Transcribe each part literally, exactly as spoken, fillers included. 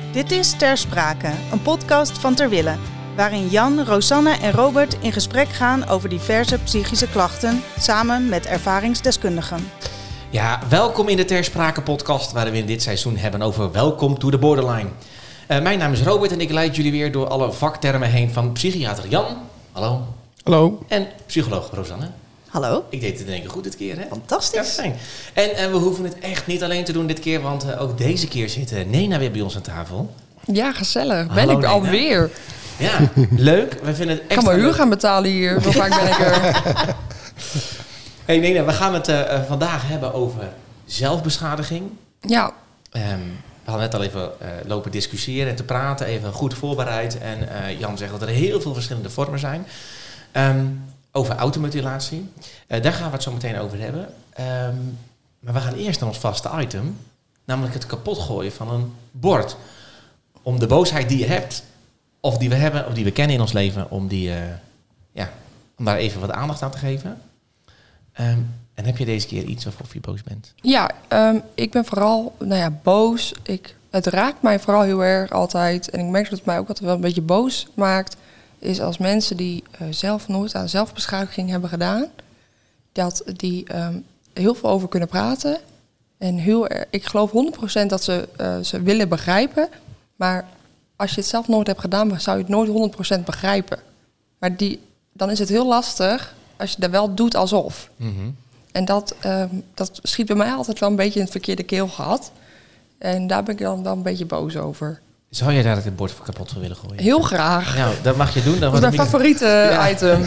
Dit is Ter Sprake, een podcast van Ter Wille, waarin Jan, Rosanne en Robert in gesprek gaan over diverse psychische klachten, samen met ervaringsdeskundigen. Ja, welkom in de Ter Sprake podcast, waar we in dit seizoen hebben over Welcome to the Borderline. Uh, mijn naam is Robert en ik leid jullie weer door alle vaktermen heen van psychiater Jan. Hallo. Hallo. En psycholoog Rosanne. Hallo. Ik deed het in één keer goed dit keer, hè? Fantastisch. Ja, fijn. En, en we hoeven het echt niet alleen te doen dit keer, want uh, ook deze keer zit uh, Nena weer bij ons aan tafel. Ja, gezellig. Ben Hallo, ik Nena. Alweer. Ja, leuk. We vinden het Ik extra kan maar huur leuk. gaan betalen hier. Zo vaak ben ik er. Hey Nena, we gaan het uh, vandaag hebben over zelfbeschadiging. Ja, Um, we hadden net al even uh, lopen discussiëren en te praten, even goed voorbereid. En uh, Jan zegt dat er heel veel verschillende vormen zijn. Um, over automutilatie. Uh, daar gaan we het zo meteen over hebben. Um, maar we gaan eerst naar ons vaste item. Namelijk het kapotgooien van een bord. Om de boosheid die je hebt, of die we hebben, of die we kennen in ons leven, om, die, uh, ja, om daar even wat aandacht aan te geven. Um, en heb je deze keer iets of of je boos bent? ja um, ik ben vooral nou ja, boos. Ik, het raakt mij vooral heel erg altijd. En ik merk dat het mij ook altijd wel een beetje boos maakt. Is als mensen die uh, zelf nooit aan zelfbeschadiging hebben gedaan. Dat die um, heel veel over kunnen praten. En heel erg, ik geloof honderd procent dat ze, uh, ze willen begrijpen. Maar als je het zelf nooit hebt gedaan, zou je het nooit honderd procent begrijpen. Maar die, dan is het heel lastig als je dat wel doet alsof. Mm-hmm. En dat, um, dat schiet bij mij altijd wel een beetje in het verkeerde keel gehad. En daar ben ik dan wel een beetje boos over. Zou jij daar het bord voor kapot voor willen gooien? Heel graag. Nou, dat mag je doen. Dat is mijn favoriete Ja. item.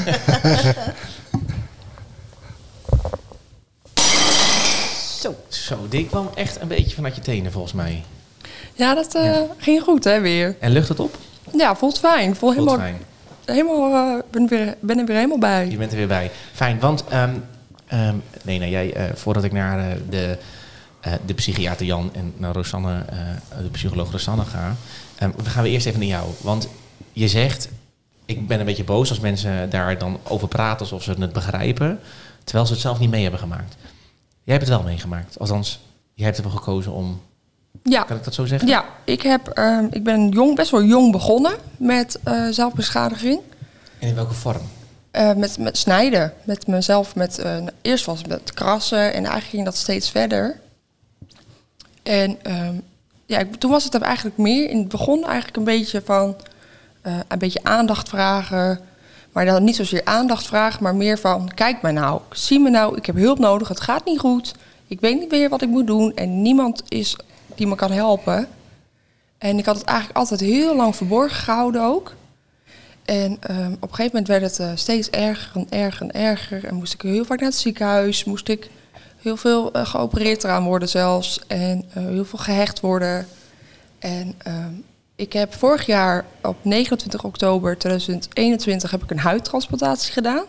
Zo. Zo, die kwam echt een beetje vanuit je tenen volgens mij. Ja, dat uh, Ja. ging goed hè, weer. En lucht het op? Ja, voelt fijn. Voel Voelt helemaal, fijn. helemaal, uh, ben, weer, ben er weer helemaal bij. Je bent er weer bij. Fijn, want um, um, nee, nou, jij, uh, voordat ik naar uh, de, uh, de psychiater Jan en naar Rosanne, uh, de psycholoog Rosanne ga, um, we gaan we eerst even naar jou. Want je zegt, ik ben een beetje boos als mensen daar dan over praten alsof ze het begrijpen, terwijl ze het zelf niet mee hebben gemaakt. Jij hebt het wel meegemaakt. Althans, jij hebt ervoor gekozen om... Ja. Kan ik dat zo zeggen? Ja, ik, heb, uh, ik ben jong, best wel jong begonnen met uh, zelfbeschadiging. En in welke vorm? Uh, met, met snijden. Met mezelf. Met, uh, eerst was het met krassen en eigenlijk ging dat steeds verder. En um, ja, ik, toen was het er eigenlijk meer. In het begin eigenlijk een beetje van uh, een beetje aandacht vragen. Maar dan niet zozeer aandacht vragen, maar meer van kijk mij nou, zie me nou, ik heb hulp nodig, het gaat niet goed. Ik weet niet meer wat ik moet doen en niemand is die me kan helpen. En ik had het eigenlijk altijd heel lang verborgen gehouden ook. En um, op een gegeven moment werd het uh, steeds erger en erger en erger. En moest ik heel vaak naar het ziekenhuis. Moest ik heel veel uh, geopereerd eraan worden zelfs. En uh, heel veel gehecht worden. En um, ik heb vorig jaar op negenentwintig oktober tweeduizend eenentwintig heb ik een huidtransplantatie gedaan.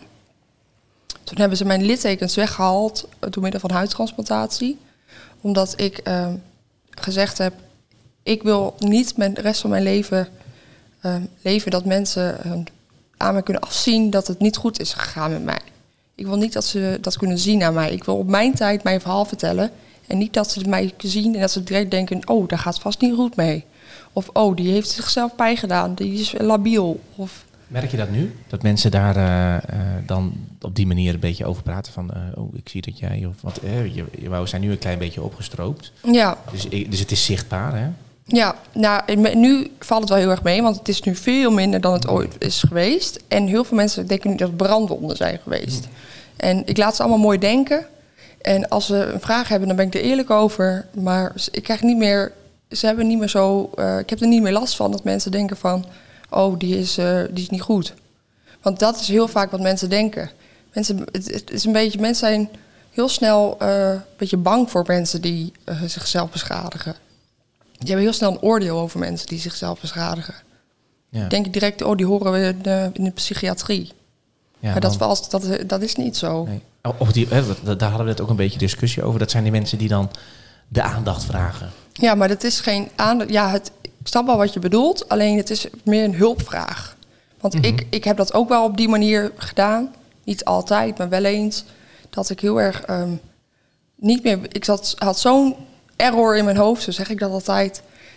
Toen hebben ze mijn littekens weggehaald uh, door middel van huidtransplantatie. Omdat ik uh, gezegd heb, ik wil niet met de rest van mijn leven... Um, leven dat mensen um, aan me kunnen afzien dat het niet goed is gegaan met mij. Ik wil niet dat ze dat kunnen zien aan mij. Ik wil op mijn tijd mijn verhaal vertellen. En niet dat ze mij zien en dat ze direct denken, oh, daar gaat vast niet goed mee. Of, oh, die heeft zichzelf pijn gedaan, die is labiel. Of... Merk je dat nu? Dat mensen daar uh, uh, dan op die manier een beetje over praten van... Uh, oh, ik zie dat jij... Of wat, uh, je, je wou zijn nu een klein beetje opgestroopt. Ja. Dus, dus het is zichtbaar, hè? Ja, nou, nu valt het wel heel erg mee, want het is nu veel minder dan het ooit is geweest. En heel veel mensen denken nu dat het brandwonden zijn geweest. En ik laat ze allemaal mooi denken. En als ze een vraag hebben, dan ben ik er eerlijk over. Maar ik krijg niet meer, ze hebben niet meer zo, uh, ik heb er niet meer last van dat mensen denken van, oh, die is, uh, die is niet goed. Want dat is heel vaak wat mensen denken. Mensen, het, het is een beetje, mensen zijn heel snel uh, een beetje bang voor mensen die uh, zichzelf beschadigen. Die hebben heel snel een oordeel over mensen die zichzelf beschadigen. Ja. Denk je direct, oh, die horen we in de, in de psychiatrie. Ja, maar dat, want, was, dat, dat is niet zo. Nee. Of die, hè, daar hadden we net ook een beetje discussie over. Dat zijn die mensen die dan de aandacht vragen. Ja, maar dat is geen aandacht. Ja, het, ik snap wel wat je bedoelt. Alleen het is meer een hulpvraag. Want mm-hmm. ik, ik heb dat ook wel op die manier gedaan. Niet altijd, maar wel eens. Dat ik heel erg um, niet meer... Ik zat, had zo'n error in mijn hoofd, zo zeg ik dat altijd...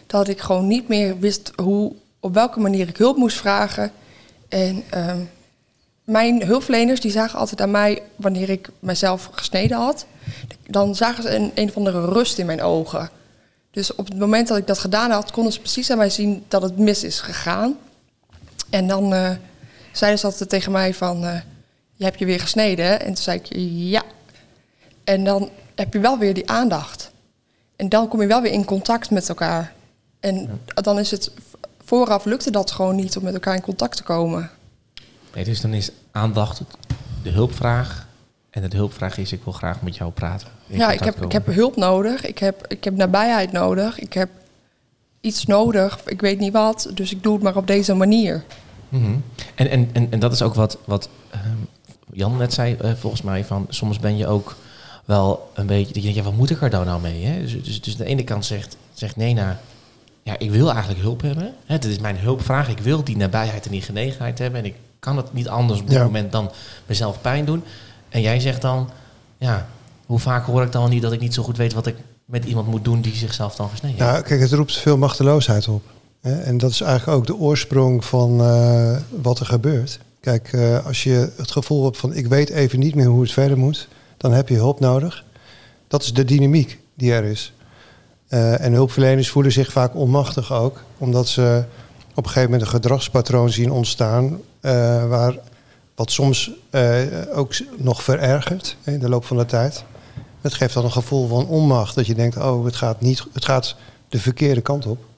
dat ik gewoon niet meer wist hoe, op welke manier ik hulp moest vragen. En um, mijn hulpverleners die zagen altijd aan mij, wanneer ik mezelf gesneden had, dan zagen ze een, een of andere rust in mijn ogen. Dus op het moment dat ik dat gedaan had, konden ze precies aan mij zien dat het mis is gegaan. En dan uh, zeiden ze altijd tegen mij van, uh, je hebt je weer gesneden, hè? En toen zei ik, ja. En dan heb je wel weer die aandacht. En dan kom je wel weer in contact met elkaar. En ja. dan is het, vooraf lukte dat gewoon niet om met elkaar in contact te komen. Nee, dus dan is aandacht de hulpvraag. En de hulpvraag is, ik wil graag met jou praten. Ja, ik heb, ik heb hulp nodig. Ik heb, ik heb nabijheid nodig. Ik heb iets nodig. Ik weet niet wat. Dus ik doe het maar op deze manier. Mm-hmm. En, en, en, en dat is ook wat, wat uh, Jan net zei, uh, volgens mij. Van, soms ben je ook wel een beetje... Dat je denkt, ja, wat moet ik er dan nou mee? Hè? Dus, dus, dus aan de ene kant zegt, zegt Nena... Ja, ik wil eigenlijk hulp hebben. Het is mijn hulpvraag. Ik wil die nabijheid en die genegenheid hebben. En ik kan het niet anders op dit ja. moment dan mezelf pijn doen. En jij zegt dan... Ja, hoe vaak hoor ik dan niet dat ik niet zo goed weet wat ik met iemand moet doen die zichzelf dan gesneden heeft? Nou, kijk, het roept veel machteloosheid op. Hè? En dat is eigenlijk ook de oorsprong van uh, wat er gebeurt. Kijk, uh, als je het gevoel hebt van ik weet even niet meer hoe het verder moet, dan heb je hulp nodig. Dat is de dynamiek die er is. Uh, en hulpverleners voelen zich vaak onmachtig ook, omdat ze op een gegeven moment een gedragspatroon zien ontstaan, uh, waar wat soms uh, ook nog verergert in de loop van de tijd. Het geeft dan een gevoel van onmacht, dat je denkt, oh, het gaat, niet, het gaat de verkeerde kant op.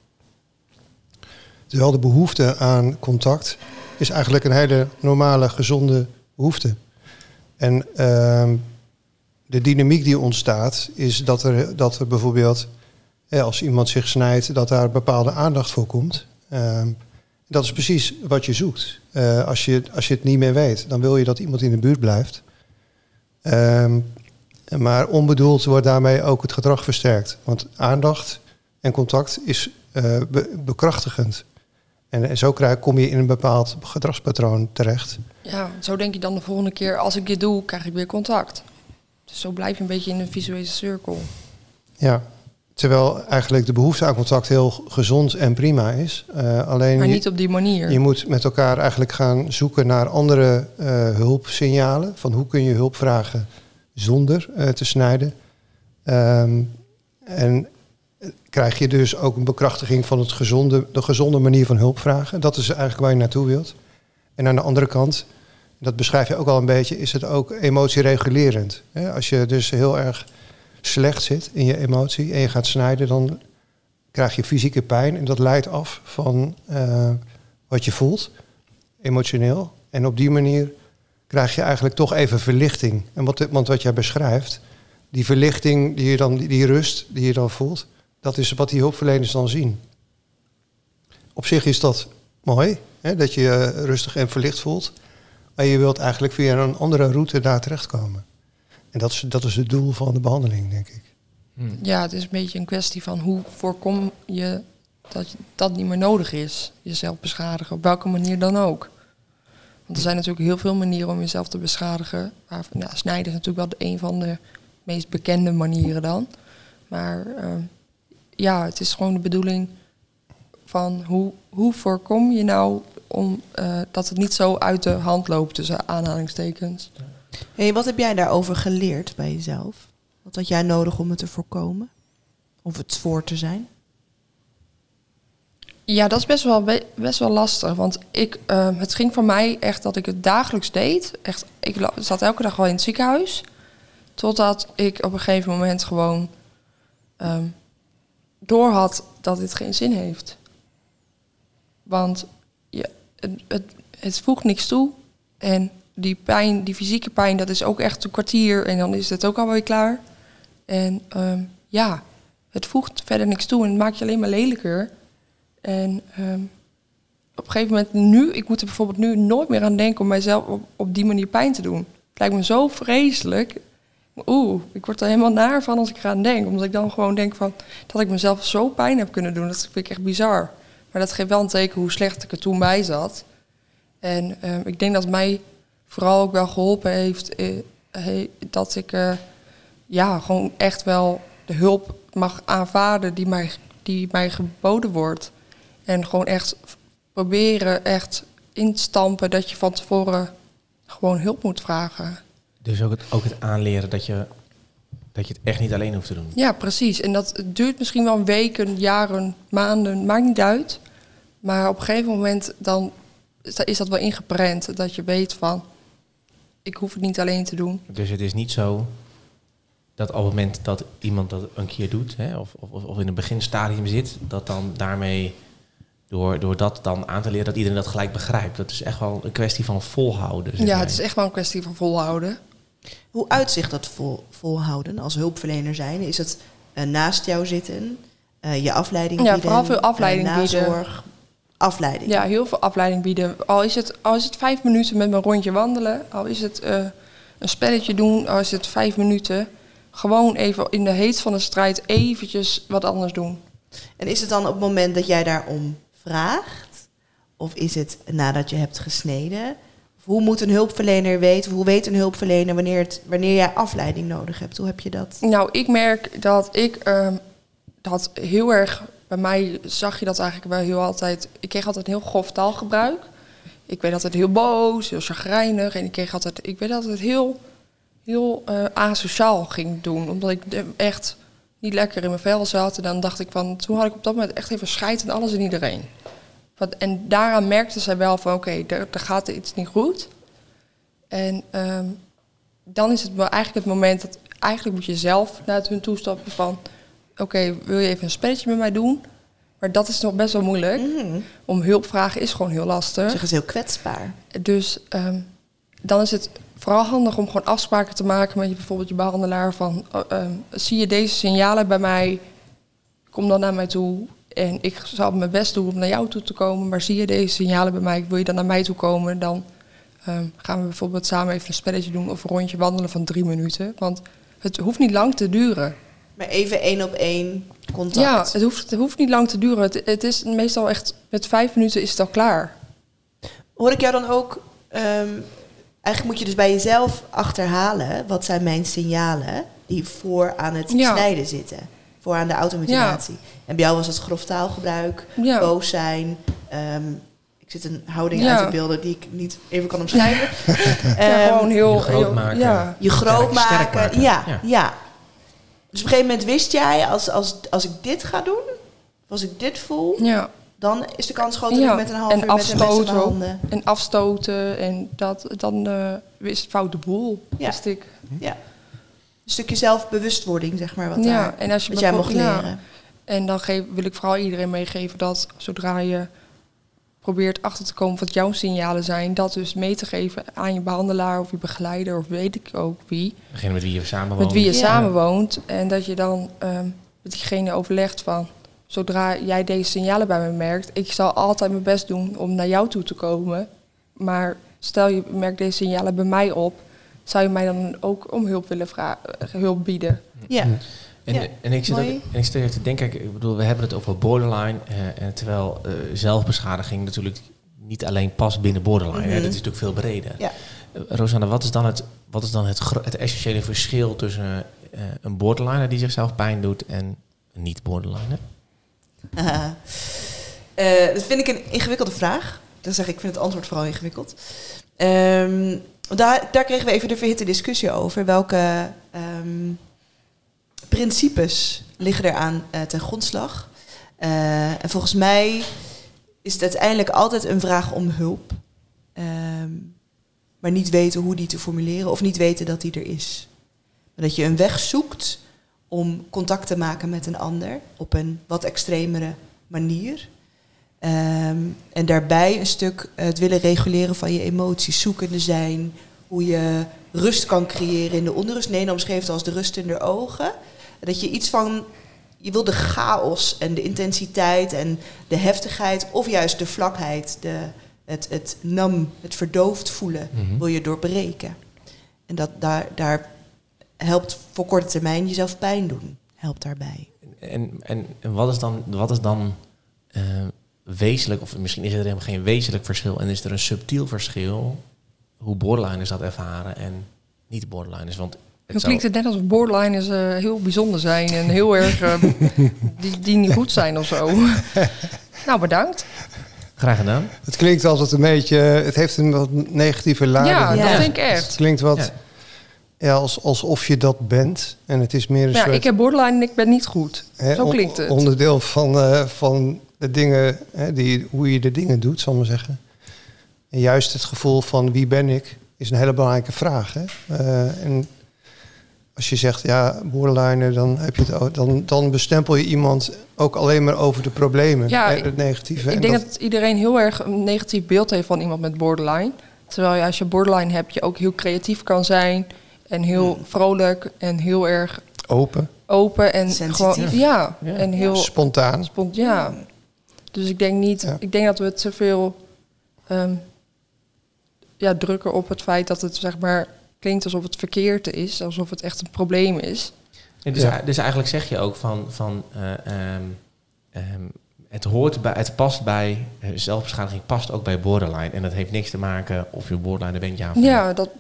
Terwijl de behoefte aan contact is eigenlijk een hele normale, gezonde behoefte. En uh, de dynamiek die ontstaat is dat er, dat er bijvoorbeeld, ja, als iemand zich snijdt, dat daar bepaalde aandacht voor komt. Uh, dat is precies wat je zoekt. Uh, als je, als je het niet meer weet, dan wil je dat iemand in de buurt blijft. Uh, maar onbedoeld wordt daarmee ook het gedrag versterkt. Want aandacht en contact is uh, be- bekrachtigend. En, en zo krijg, kom je in een bepaald gedragspatroon terecht. Ja, zo denk je dan de volgende keer, als ik dit doe, krijg ik weer contact. Dus zo blijf je een beetje in een visuele cirkel. Ja, terwijl eigenlijk de behoefte aan contact heel gezond en prima is. Uh, alleen maar je, niet op die manier. Je moet met elkaar eigenlijk gaan zoeken naar andere uh, hulpsignalen. Van hoe kun je hulp vragen zonder uh, te snijden. Um, en krijg je dus ook een bekrachtiging van het gezonde, de gezonde manier van hulp vragen. Dat is eigenlijk waar je naartoe wilt. En aan de andere kant, dat beschrijf je ook al een beetje, is het ook emotieregulerend. Als je dus heel erg slecht zit in je emotie en je gaat snijden, dan krijg je fysieke pijn. En dat leidt af van uh, wat je voelt, emotioneel. En op die manier krijg je eigenlijk toch even verlichting. En wat, want wat jij beschrijft, die verlichting, die, je dan, die rust die je dan voelt, dat is wat die hulpverleners dan zien. Op zich is dat mooi, hè, dat je je rustig en verlicht voelt. Maar je wilt eigenlijk via een andere route daar terechtkomen. En dat is, dat is het doel van de behandeling, denk ik. Hmm. Ja, het is een beetje een kwestie van hoe voorkom je dat dat niet meer nodig is. Jezelf beschadigen, op welke manier dan ook. Want er zijn natuurlijk heel veel manieren om jezelf te beschadigen. Maar, nou, snijden is natuurlijk wel een van de meest bekende manieren dan. Maar uh, ja, het is gewoon de bedoeling van hoe, hoe voorkom je nou om uh, dat het niet zo uit de hand loopt tussen aanhalingstekens. Hey, wat heb jij daarover geleerd bij jezelf? Wat had jij nodig om het te voorkomen? Of het voor te zijn? Ja, dat is best wel, best wel lastig. Want ik, uh, het ging voor mij echt dat ik het dagelijks deed. Echt, ik zat elke dag wel in het ziekenhuis. Totdat ik op een gegeven moment gewoon um, doorhad dat dit geen zin heeft. Want ja, het, het, het voegt niks toe. En die pijn, die fysieke pijn, dat is ook echt een kwartier. En dan is het ook alweer klaar. En um, ja, het voegt verder niks toe. En het maakt je alleen maar lelijker. En um, op een gegeven moment nu, ik moet er bijvoorbeeld nu nooit meer aan denken om mijzelf op, op die manier pijn te doen. Het lijkt me zo vreselijk. Oeh, ik word er helemaal naar van als ik eraan denk. Omdat ik dan gewoon denk van dat ik mezelf zo pijn heb kunnen doen. Dat vind ik echt bizar. Maar dat geeft wel een teken hoe slecht ik er toen bij zat. En um, ik denk dat mij vooral ook wel geholpen heeft eh, he, dat ik uh, ja, gewoon echt wel de hulp mag aanvaarden die mij, die mij geboden wordt. En gewoon echt proberen echt instampen dat je van tevoren gewoon hulp moet vragen. Dus ook het, ook het aanleren dat je, dat je het echt niet alleen hoeft te doen. Ja, precies. En dat het duurt misschien wel weken, jaren, maanden, maakt niet uit. Maar op een gegeven moment dan is dat wel ingeprent. Dat je weet van, ik hoef het niet alleen te doen. Dus het is niet zo dat op het moment dat iemand dat een keer doet, hè, of, of, of in een beginstadium zit, dat dan daarmee, door, door dat dan aan te leren, dat iedereen dat gelijk begrijpt. Dat is echt wel een kwestie van volhouden. Zeg Ja, jij. het is echt wel een kwestie van volhouden. Hoe uitzicht dat vol, volhouden als hulpverlener zijn? Is het uh, naast jou zitten, uh, je afleiding Ja, bieden? vooral veel afleiding uh, bieden. nazorg, afleiding. Ja, heel veel afleiding bieden. Al is het, al is het vijf minuten met mijn rondje wandelen, al is het uh, een spelletje doen, al is het vijf minuten. Gewoon even in de heet van de strijd eventjes wat anders doen. En is het dan op het moment dat jij daarom vraagt? Of is het nadat je hebt gesneden? Of hoe moet een hulpverlener weten, hoe weet een hulpverlener wanneer, het, wanneer jij afleiding nodig hebt? Hoe heb je dat? Nou, ik merk dat ik uh, dat heel erg, bij mij zag je dat eigenlijk wel heel altijd, ik kreeg altijd heel grof taalgebruik. Ik werd altijd heel boos, heel chagrijnig en ik kreeg altijd, ik werd altijd heel, heel uh, asociaal ging doen. Omdat ik echt niet lekker in mijn vel zat. En dan dacht ik van, toen had ik op dat moment echt even scheid aan alles en iedereen. Want, en daaraan merkte zij wel van, oké, okay, er, er gaat iets niet goed. En um, dan is het wel eigenlijk het moment dat, eigenlijk moet je zelf naar hun toestappen van, oké, okay, wil je even een spelletje met mij doen? Maar dat is nog best wel moeilijk. Mm-hmm. Om hulp vragen is gewoon heel lastig. Zeg, is heel kwetsbaar. Dus um, dan is het vooral handig om gewoon afspraken te maken met je, bijvoorbeeld je behandelaar van, uh, um, zie je deze signalen bij mij, kom dan naar mij toe. En ik zal mijn best doen om naar jou toe te komen, maar zie je deze signalen bij mij, wil je dan naar mij toe komen, dan um, gaan we bijvoorbeeld samen even een spelletje doen of een rondje wandelen van drie minuten. Want het hoeft niet lang te duren. Maar even één op één contact. Ja, het hoeft, het hoeft niet lang te duren. Het, het is meestal echt, met vijf minuten is het al klaar. Hoor ik jou dan ook, um, eigenlijk moet je dus bij jezelf achterhalen, wat zijn mijn signalen die voor aan het Ja. snijden zitten. Voor aan de automutilatie. Ja. En bij jou was het grof taalgebruik, Ja. boos zijn. Um, ik zit een houding Ja. uit te beelden die ik niet even kan omschrijven. Ja, um, gewoon heel je groot heel, maken. Ja. je groot Sterk- sterk maken. maken. Ja, Ja. ja. Dus op een gegeven moment wist jij, als, als, als ik dit ga doen, als ik dit voel, Ja. dan is de kans groot dat Ja. ik met een half En uur met een mes in mijn afstoten ook. handen. En afstoten en dat, dan uh, is het fout de boel. Ja. Wist ik. Ja. Een stukje zelfbewustwording, zeg maar, wat, Ja, daar, en als je wat jij mocht bijvoorbeeld- leren. ja. En dan geef, wil ik vooral iedereen meegeven dat zodra je probeert achter te komen wat jouw signalen zijn, dat dus mee te geven aan je behandelaar of je begeleider of weet ik ook wie. Beginnen met wie je samenwoont. Met wie je Ja. samenwoont. En dat je dan um, met diegene overlegt van, zodra jij deze signalen bij me merkt, ik zal altijd mijn best doen om naar jou toe te komen. Maar stel je merkt deze signalen bij mij op, zou je mij dan ook om hulp willen vragen, hulp bieden? Ja. En, Ja, en ik zit ook, mooi. en ik stel je te denken, ik bedoel, we hebben het over borderline, eh, en terwijl uh, zelfbeschadiging natuurlijk niet alleen past binnen borderline, Mm-hmm. hè, dat is natuurlijk veel breder. Ja. Uh, Rosanne, wat is dan het, wat is dan het, gro- het essentiële verschil tussen uh, een borderliner die zichzelf pijn doet en een niet-borderliner? Haha. Uh, dat vind ik een ingewikkelde vraag. Dan zeg ik, ik vind het antwoord vooral ingewikkeld. Um, daar, daar kregen we even de verhitte discussie over. Welke um, principes liggen eraan uh, ten grondslag? Uh, en volgens mij is het uiteindelijk altijd een vraag om hulp. Um, maar niet weten hoe die te formuleren of niet weten dat die er is. Maar dat je een weg zoekt om contact te maken met een ander op een wat extremere manier. Um, en daarbij een stuk het willen reguleren van je emoties, zoekende zijn, hoe je rust kan creëren in de onrust. Nena omschreef het als de rust in de ogen. Dat je iets van, je wil de chaos en de intensiteit en de heftigheid of juist de vlakheid, de, het, het nam, het verdoofd voelen, Mm-hmm. wil je doorbreken. En dat, daar, daar helpt voor korte termijn jezelf pijn doen, helpt daarbij. En, en, en wat is dan, wat is dan uh, wezenlijk, of misschien is er helemaal geen wezenlijk verschil en is er een subtiel verschil hoe borderliners dat ervaren en niet borderliners? Want Dan klinkt het net alsof borderliners uh, heel bijzonder zijn en heel erg uh, die, die niet goed zijn of zo. Nou, bedankt. Graag gedaan. Het klinkt altijd een beetje... Het heeft een wat negatieve lading. Ja, Ja. dat denk ik echt. Het klinkt wat... Ja. Ja, als, alsof je dat bent. En het is meer een Ja, soort... ik heb borderline en ik ben niet goed. hè, Zo klinkt het. on- onderdeel van, uh, van de dingen... Hè, die, hoe je de dingen doet, zal ik maar zeggen. En juist het gevoel van wie ben ik... is een hele belangrijke vraag. Hè? Uh, en als je zegt, ja, borderline... dan, heb je het, ook- dan, dan bestempel je iemand ook alleen maar over de problemen. Ja, hè, ik- het negatieve. Ik En denk dat- dat iedereen heel erg een negatief beeld heeft van iemand met borderline. Terwijl je als je borderline hebt, je ook heel creatief kan zijn. En heel vrolijk en heel erg open, open. En Sensitief. gewoon, ja, Ja. en heel spontaan. spont, ja. Dus ik denk niet, Ja. ik denk dat we het zoveel um, ja, drukken op het feit dat het zeg maar klinkt alsof het verkeerd is, alsof het echt een probleem is. Ja, dus, Ja. dus eigenlijk zeg je ook van, van uh, um, um, het hoort bij, het past bij uh, zelfbeschadiging, past ook bij borderline. En dat heeft niks te maken of je borderline bent, ja of nee. Ja, dat,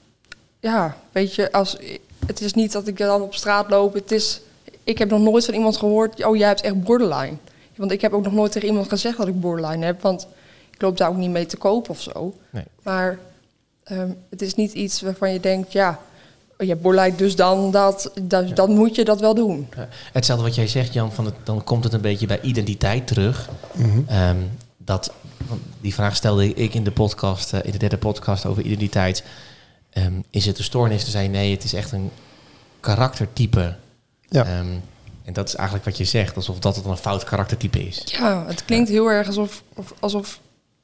ja, weet je, als, het is niet dat ik dan op straat loop. Het is, ik heb nog nooit van iemand gehoord, oh, jij hebt echt borderline. Want ik heb ook nog nooit tegen iemand gezegd dat ik borderline heb, want ik loop daar ook niet mee te koop of zo. Nee. Maar um, het is niet iets waarvan je denkt, ja, je hebt borderline, dus dan, dat, dat, Ja. dan moet je dat wel doen. Uh, hetzelfde wat jij zegt, Jan, van het, dan komt het een beetje bij identiteit terug. Mhm. Um, dat, want die vraag stelde ik in de podcast, uh, in de derde podcast over identiteit. Um, is het een stoornis? Toen zei je nee, het is echt een karaktertype. Ja. Um, en dat is eigenlijk wat je zegt, alsof dat het een fout karaktertype is. Ja, het klinkt heel erg alsof, of, alsof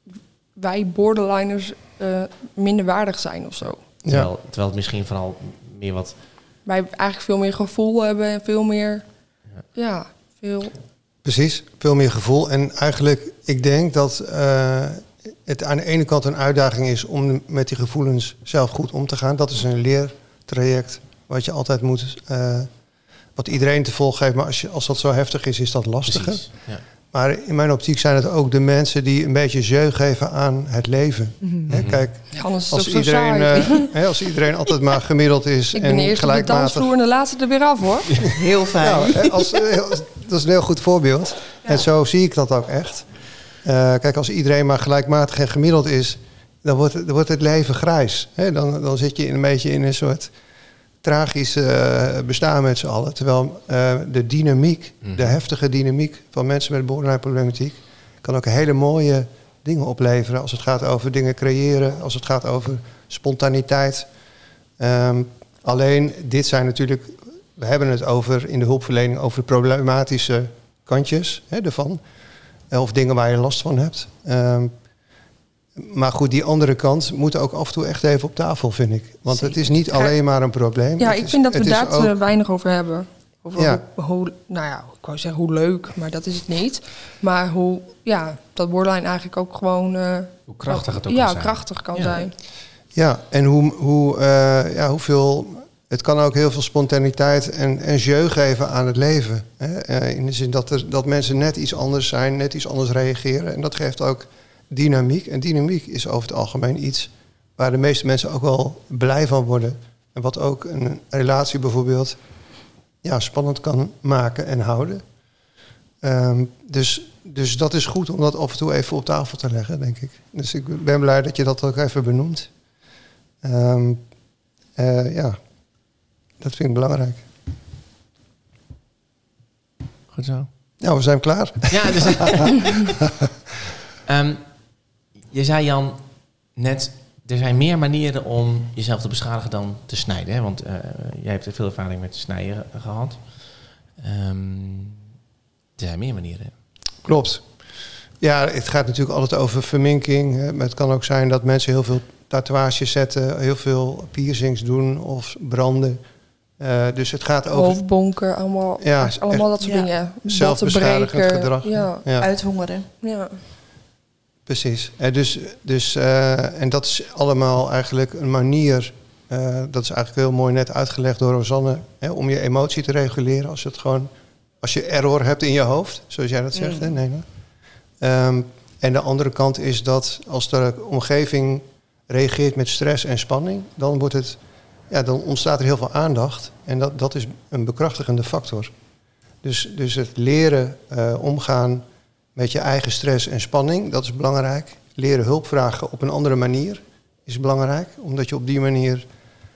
wij borderliners uh, minder waardig zijn of zo. Terwijl, Ja. terwijl het misschien vooral meer wat... Wij eigenlijk veel meer gevoel hebben en veel meer, Ja. ja, veel... Precies, veel meer gevoel. En eigenlijk, ik denk dat uh, het aan de ene kant een uitdaging is om met die gevoelens zelf goed om te gaan. Dat is een leertraject wat je altijd moet, uh, wat iedereen te volgen heeft. Maar als, je, als dat zo heftig is, is dat lastiger. Precies, ja. Maar in mijn optiek zijn het ook de mensen die een beetje jeu geven aan het leven. Mhm. Hè, kijk, Ja, anders is het als ook zo iedereen, saai. uh, hè, als iedereen altijd maar gemiddeld is Ik ben en eerst op de gelijkmatig. dansvloer en de laatste er weer af, hoor. Heel fijn. Nou, hè, als, dat is een heel goed voorbeeld. Ja. En zo zie ik dat ook echt. Uh, kijk, als iedereen maar gelijkmatig en gemiddeld is, dan wordt, dan wordt het leven grijs. Hè? Dan, dan zit je in een beetje in een soort tragisch uh, bestaan met z'n allen. Terwijl uh, de dynamiek, Mm. de heftige dynamiek van mensen met borderline problematiek kan ook hele mooie dingen opleveren als het gaat over dingen creëren, als het gaat over spontaniteit. Um, alleen, dit zijn natuurlijk, we hebben het over in de hulpverlening over de problematische kantjes hè, ervan. Of dingen waar je last van hebt. Um, maar goed, die andere kant moet ook af en toe echt even op tafel, vind ik. Want Zeker. het is niet alleen maar een probleem. Ja, Het ik is- vind dat we het is daar ook- te weinig over hebben. Over Ja. hoe, hoe, nou ja, ik wou zeggen hoe leuk, maar dat is het niet. Maar hoe, ja, dat borderline eigenlijk ook gewoon... Uh, Hoe krachtig het ook ja, kan zijn. krachtig kan Ja. zijn. Ja, en hoe, hoe, uh, ja, hoeveel... Het kan ook heel veel spontaniteit en, en jeu geven aan het leven. Hè? Uh, in de zin dat, er, dat mensen net iets anders zijn, net iets anders reageren. En dat geeft ook dynamiek. En dynamiek is over het algemeen iets waar de meeste mensen ook wel blij van worden. En wat ook een relatie bijvoorbeeld ja, spannend kan maken en houden. Um, dus, dus dat is goed om dat af en toe even op tafel te leggen, denk ik. Dus ik ben blij dat je dat ook even benoemt. Um, uh, ja, dat vind ik belangrijk. Goed zo. Nou, we zijn klaar. Ja, dus... um, je zei, Jan, net... Er zijn meer manieren om jezelf te beschadigen dan te snijden. Hè? Want uh, jij hebt veel ervaring met snijden gehad. Um, er zijn meer manieren. Klopt. Ja, het gaat natuurlijk altijd over verminking. Hè. Maar het kan ook zijn dat mensen heel veel tatoeages zetten, heel veel piercings doen of branden. Uh, dus het gaat over Hoofdbonken, allemaal, Ja, allemaal dat soort ja. dingen. zelfbeschadigend Botten gedrag. breken. Ja, Ja, Uithongeren. ja. precies. En, dus, dus, uh, en dat is allemaal eigenlijk een manier, uh, dat is eigenlijk heel mooi net uitgelegd door Rosanne, hè, om je emotie te reguleren als het gewoon, als je error hebt in je hoofd, zoals jij dat zegt. Mm. Hè? Nee, nee. Um, en de andere kant is dat als de omgeving reageert met stress en spanning, dan wordt het ja, dan ontstaat er heel veel aandacht. En dat, dat is een bekrachtigende factor. Dus, dus het leren uh, omgaan met je eigen stress en spanning, dat is belangrijk. Leren hulp vragen op een andere manier is belangrijk. Omdat je op die manier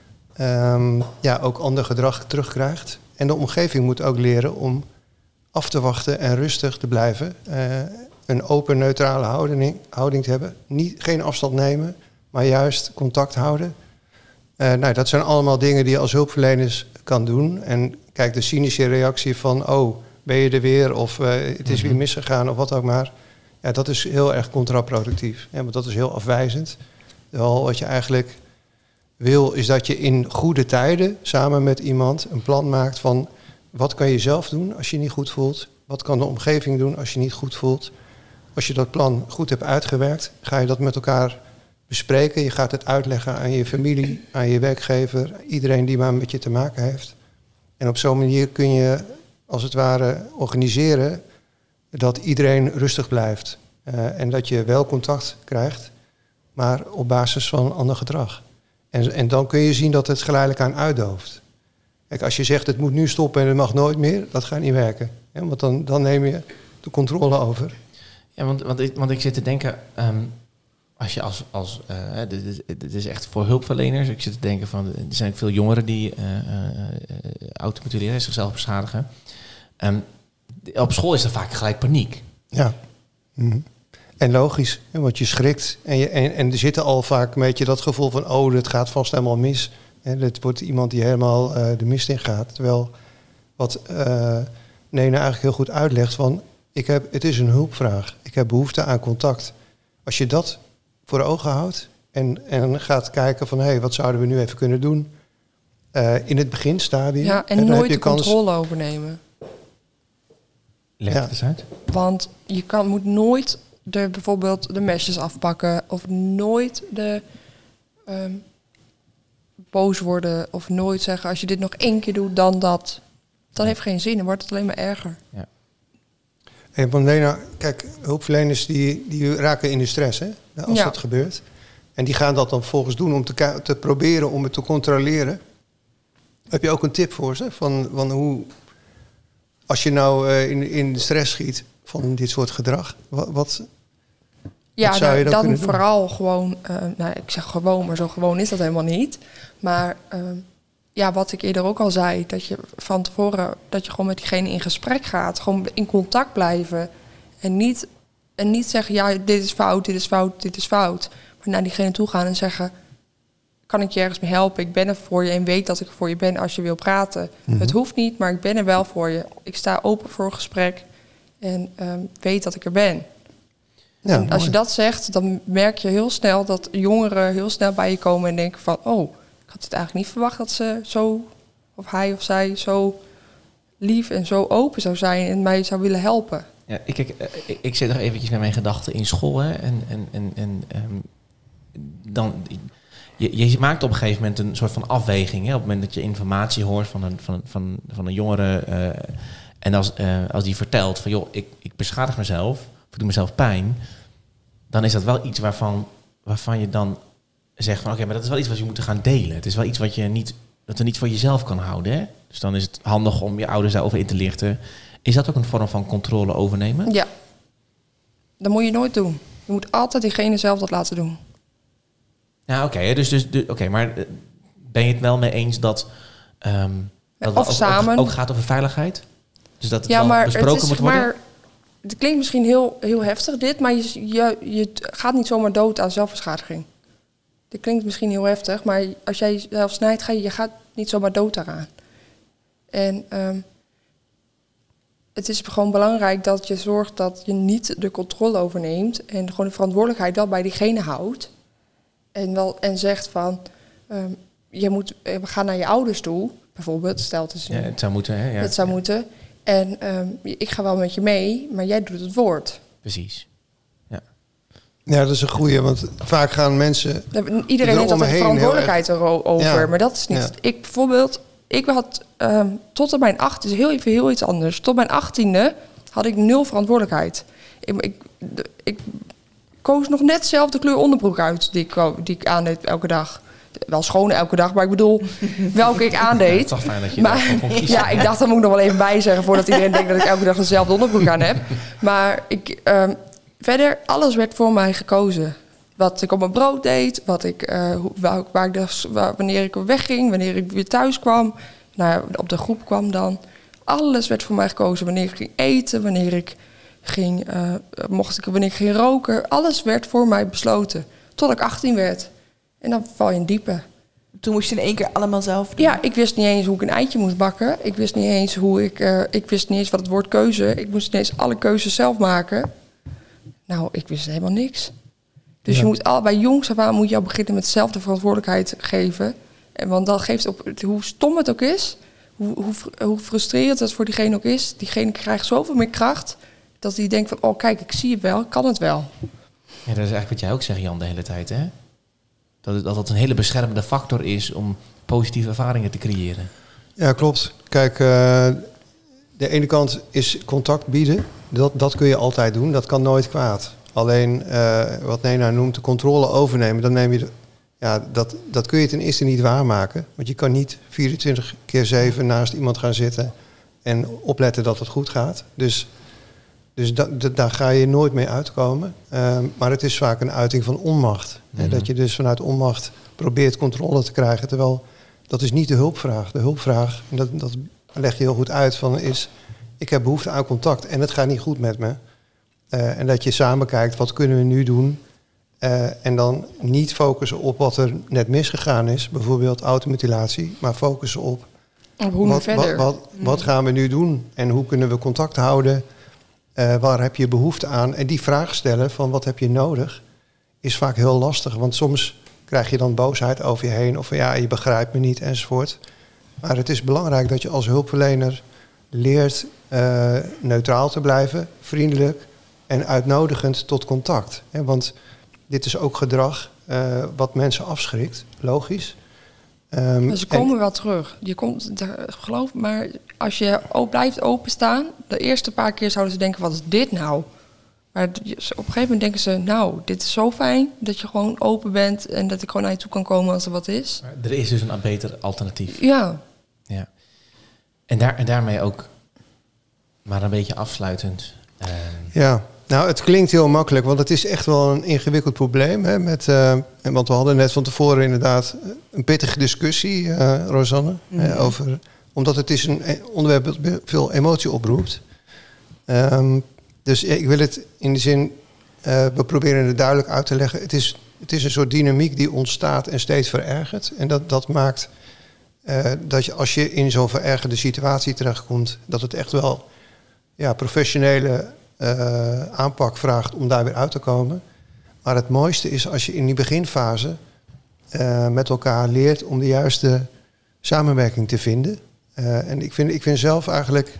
um, ja, ook ander gedrag terugkrijgt. En de omgeving moet ook leren om af te wachten en rustig te blijven. Uh, een open, neutrale houding, houding te hebben. Niet, geen afstand nemen, maar juist contact houden. Uh, nou, dat zijn allemaal dingen die je als hulpverleners kan doen. En kijk, de cynische reactie van, oh, ben je er weer? Of uh, het is weer misgegaan of wat ook maar. Ja, dat is heel erg contraproductief. Ja, want dat is heel afwijzend. Wel, wat je eigenlijk wil, is dat je in goede tijden samen met iemand een plan maakt van, wat kan je zelf doen als je je niet goed voelt? Wat kan de omgeving doen als je je niet goed voelt? Als je dat plan goed hebt uitgewerkt, ga je dat met elkaar bespreken. Je gaat het uitleggen aan je familie, aan je werkgever, iedereen die maar met je te maken heeft. En op zo'n manier kun je, als het ware, organiseren dat iedereen rustig blijft. Uh, en dat je wel contact krijgt, maar op basis van ander gedrag. En, en dan kun je zien dat het geleidelijk aan uitdooft. Kijk, als je zegt het moet nu stoppen en het mag nooit meer, dat gaat niet werken. Hè? Want dan, dan neem je de controle over. Ja, want, want, ik, want ik zit te denken, um, als je als, als uh, dit, dit is echt voor hulpverleners. Ik zit te denken van, er zijn veel jongeren die uh, uh, automutileren, zichzelf beschadigen. Um, op school is er vaak gelijk paniek. Ja. Mm-hmm. En logisch, hè, want je schrikt. En, je, en, en er zit al vaak een beetje dat gevoel van, oh, het gaat vast helemaal mis. Hè, het wordt iemand die helemaal uh, de mist in gaat. Terwijl wat uh, Nena eigenlijk heel goed uitlegt van, ik heb, het is een hulpvraag. Ik heb behoefte aan contact. Als je dat voor ogen houdt en, en gaat kijken van, hé, hey, wat zouden we nu even kunnen doen? Uh, in het beginstadium. Ja, en, en nooit de kans controle overnemen. Leg het eens uit. Want je kan, moet nooit de, bijvoorbeeld de mesjes afpakken of nooit de um, boos worden of nooit zeggen, als je dit nog één keer doet, dan dat. Dat heeft geen zin, dan wordt het alleen maar erger. Ja. En van Lena, kijk, hulpverleners die, die raken in de stress, hè, als ja. dat gebeurt. En die gaan dat dan volgens doen om te, te proberen om het te controleren. Heb je ook een tip voor ze? Van, van hoe, als je nou uh, in, in de stress schiet van dit soort gedrag, wat, wat, ja, wat zou je dan, dan kunnen doen? vooral gewoon, uh, nou, ik zeg gewoon, maar zo gewoon is dat helemaal niet. Maar uh, ja, wat ik eerder ook al zei, dat je van tevoren, dat je gewoon met diegene in gesprek gaat, gewoon in contact blijven en niet, en niet zeggen, ja, dit is fout, dit is fout, dit is fout. Maar naar diegene toe gaan en zeggen, kan ik je ergens mee helpen? Ik ben er voor je en weet dat ik er voor je ben als je wil praten. Mm-hmm. Het hoeft niet, maar ik ben er wel voor je. Ik sta open voor een gesprek en um, weet dat ik er ben. Ja, en als je dat zegt, dan merk je heel snel dat jongeren heel snel bij je komen en denken van, oh, ik had het eigenlijk niet verwacht dat ze zo, of hij of zij, zo lief en zo open zou zijn en mij zou willen helpen. Ja, ik, ik, ik, ik zit nog eventjes met mijn gedachten in school, hè, en, en, en, en um, dan... Je, je maakt op een gegeven moment een soort van afweging. Hè? Op het moment dat je informatie hoort van een, van, van, van een jongere. Uh, en als, uh, als die vertelt van, joh, ik, ik beschadig mezelf. Of ik doe mezelf pijn. Dan is dat wel iets waarvan, waarvan je dan zegt van, oké, okay, maar dat is wel iets wat je moet gaan delen. Het is wel iets wat je niet, dat je niet voor jezelf kan houden. Hè? Dus dan is het handig om je ouders daarover in te lichten. Is dat ook een vorm van controle overnemen? Ja. Dat moet je nooit doen. Je moet altijd diegene zelf dat laten doen. Ja, oké. Okay, dus, dus, dus, okay, maar ben je het wel mee eens dat, um, dat of het samen. Ook, ook gaat over veiligheid? Dus dat het ja, wel maar besproken het is, moet worden? Maar, het klinkt misschien heel, heel heftig dit, maar je, je, je gaat niet zomaar dood aan zelfbeschadiging. Dit klinkt misschien heel heftig, maar als jij jezelf snijdt, ga je, je gaat niet zomaar dood daaraan. En um, het is gewoon belangrijk dat je zorgt dat je niet de controle overneemt en gewoon de verantwoordelijkheid wel bij diegene houdt. En, wel, en zegt van, um, je moet, we gaan naar je ouders toe, bijvoorbeeld. Stel het, is een, ja, het zou moeten. Hè? Ja. Het zou ja. moeten. En um, ik ga wel met je mee, maar jij doet het woord. Precies. Ja, ja, dat is een goeie, want vaak gaan mensen... Iedereen heeft altijd verantwoordelijkheid erover, ja. Maar dat is niet... Ja. Ik bijvoorbeeld, ik had um, tot mijn acht, is heel even heel iets anders. Tot mijn achttiende had ik nul verantwoordelijkheid. Ik... ik, ik koos nog net zelf de kleur onderbroek uit die ik, die ik aandeed elke dag. wel schoon elke dag, maar ik bedoel, welke ik Ja, aandeed. het is toch fijn dat je Maar- daar kon kiezen. Ja, ik dacht, dat moet ik nog wel even bij zeggen voordat iedereen denkt dat ik elke dag dezelfde onderbroek aan heb. Maar ik, um, verder, alles werd voor mij gekozen. Wat ik op mijn brood deed, wat ik, uh, hoe- waar, waar ik dus, waar, wanneer ik wegging, wanneer ik weer thuis kwam, nou ja, op de groep kwam dan. Alles werd voor mij gekozen. Wanneer ik ging eten, wanneer ik ging, uh, mocht ik, wanneer ik ging roken. Alles werd voor mij besloten. Tot ik achttien werd. En dan val je in diepe. Toen moest je in één keer allemaal zelf doen. Ja, ik wist niet eens hoe ik een eitje moest bakken. Ik wist niet eens hoe ik... Uh, ik wist niet eens wat het woord keuze... Ik moest ineens alle keuzes zelf maken. Nou, ik wist helemaal niks. Dus Ja. je moet al bij jongs af aan moet je al beginnen met zelf de verantwoordelijkheid geven. En want dan geeft op hoe stom het ook is... Hoe, hoe, hoe frustrerend het voor diegene ook is... diegene krijgt zoveel meer kracht... dat hij denkt van, oh kijk, ik zie het wel, ik kan het wel. Ja, dat is eigenlijk wat jij ook zegt, Jan, de hele tijd, hè? Dat het, dat het een hele beschermende factor is om positieve ervaringen te creëren. Ja, klopt. Kijk, uh, de ene kant is contact bieden. Dat, dat kun je altijd doen. Dat kan nooit kwaad. Alleen, uh, wat Nena noemt, de controle overnemen. Dan neem je de, ja, dat, dat kun je ten eerste niet waarmaken. Want je kan niet vierentwintig keer zeven naast iemand gaan zitten... en opletten dat het goed gaat. Dus, dus da, da, daar ga je nooit mee uitkomen. Uh, maar het is vaak een uiting van onmacht. Mm-hmm. Hè, dat je dus vanuit onmacht probeert controle te krijgen... terwijl dat is niet de hulpvraag. De hulpvraag, en dat, dat leg je heel goed uit, van is... ik heb behoefte aan contact en het gaat niet goed met me. Uh, en dat je samen kijkt, wat kunnen we nu doen? Uh, en dan niet focussen op wat er net misgegaan is. Bijvoorbeeld automutilatie. Maar focussen op Op hoe nu wat, verder. wat, wat, wat gaan we nu doen? En hoe kunnen we contact houden? Uh, waar heb je behoefte aan? En die vraag stellen van wat heb je nodig... is vaak heel lastig. Want soms krijg je dan boosheid over je heen. Of van ja, je begrijpt me niet enzovoort. Maar het is belangrijk dat je als hulpverlener leert uh, neutraal te blijven. Vriendelijk en uitnodigend tot contact. He, want dit is ook gedrag uh, wat mensen afschrikt. Logisch. Um, Maar ze komen en, wel terug. Je komt, de- geloof maar, als je ook blijft openstaan... de eerste paar keer zouden ze denken, wat is dit nou? Maar op een gegeven moment denken ze... nou, dit is zo fijn dat je gewoon open bent... en dat ik gewoon naar je toe kan komen als er wat is. Maar er is dus een beter alternatief. Ja, Ja. En, daar, en daarmee ook, maar een beetje afsluitend... Uh, ja, nou, het klinkt heel makkelijk, want het is echt wel een ingewikkeld probleem. Hè, met, uh, want we hadden net van tevoren inderdaad een pittige discussie, uh, Rosanne. Mm-hmm. uh, over, omdat het is een onderwerp dat veel emotie oproept. Um, dus ik wil het in de zin, uh, we proberen het duidelijk uit te leggen. Het is, het is een soort dynamiek die ontstaat en steeds verergert. En dat, dat maakt uh, dat je als je in zo'n verergerde situatie terechtkomt... dat het echt wel ja, professionele uh, aanpak vraagt om daar weer uit te komen. Maar het mooiste is als je in die beginfase uh, met elkaar leert om de juiste samenwerking te vinden. Uh, en ik vind, ik vind zelf eigenlijk...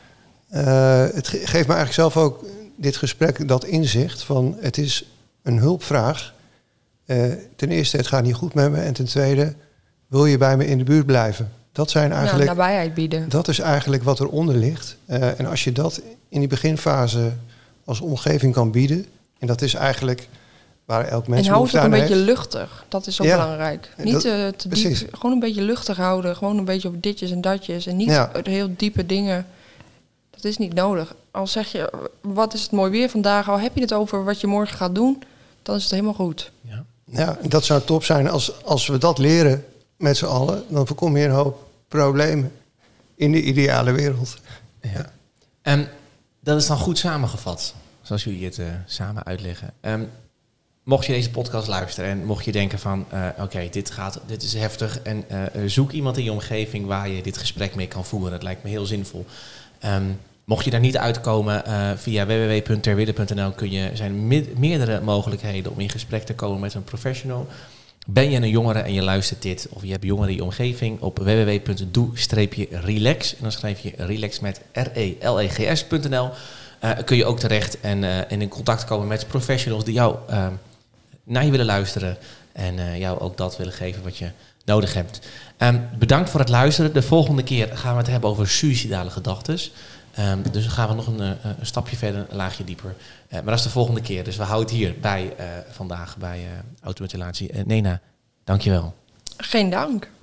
Uh, het ge- geeft me eigenlijk zelf ook dit gesprek dat inzicht van het is een hulpvraag. Uh, ten eerste, het gaat niet goed met me. En ten tweede, wil je bij me in de buurt blijven? Dat zijn nou, eigenlijk... nabijheid bieden. Dat is eigenlijk wat eronder ligt. Uh, en als je dat in die beginfase als omgeving kan bieden... en dat is eigenlijk waar elk mens En hou het behoefte ook aan een heeft. beetje luchtig. Dat is ook Ja, belangrijk. Niet dat- uh, te precies. diep. Gewoon een beetje luchtig houden. Gewoon een beetje op ditjes en datjes. En niet Ja. heel diepe dingen. Dat is niet nodig. Al zeg je, wat is het mooi weer vandaag? Al heb je het over wat je morgen gaat doen... dan is het helemaal goed. ja. Ja, dat zou top zijn als, als we dat leren met z'n allen. Dan voorkom je een hoop problemen in de ideale wereld. Ja. En dat is dan goed samengevat, zoals jullie het uh, samen uitleggen. Um, mocht je deze podcast luisteren en mocht je denken van... Uh, oké, okay, dit gaat, dit is heftig... en uh, zoek iemand in je omgeving waar je dit gesprek mee kan voeren. Dat lijkt me heel zinvol. Um, mocht je daar niet uitkomen, uh, via w w w punt terwille punt n l kun je, zijn me- meerdere mogelijkheden om in gesprek te komen met een professional. Ben je een jongere en je luistert dit, of je hebt jongeren in je omgeving, op w w w punt doe relax, en dan schrijf je relax met R E L E G S punt n l, uh, kun je ook terecht en, uh, en in contact komen met professionals die jou uh, naar je willen luisteren en uh, jou ook dat willen geven wat je nodig hebt. Um, bedankt voor het luisteren. De volgende keer gaan we het hebben over suïcidale gedachten. Um, dus dan gaan we nog een, een stapje verder, een laagje dieper. Uh, maar dat is de volgende keer. Dus we houden het hier bij uh, vandaag bij uh, automutilatie. Uh, Nena, dankjewel. Geen dank.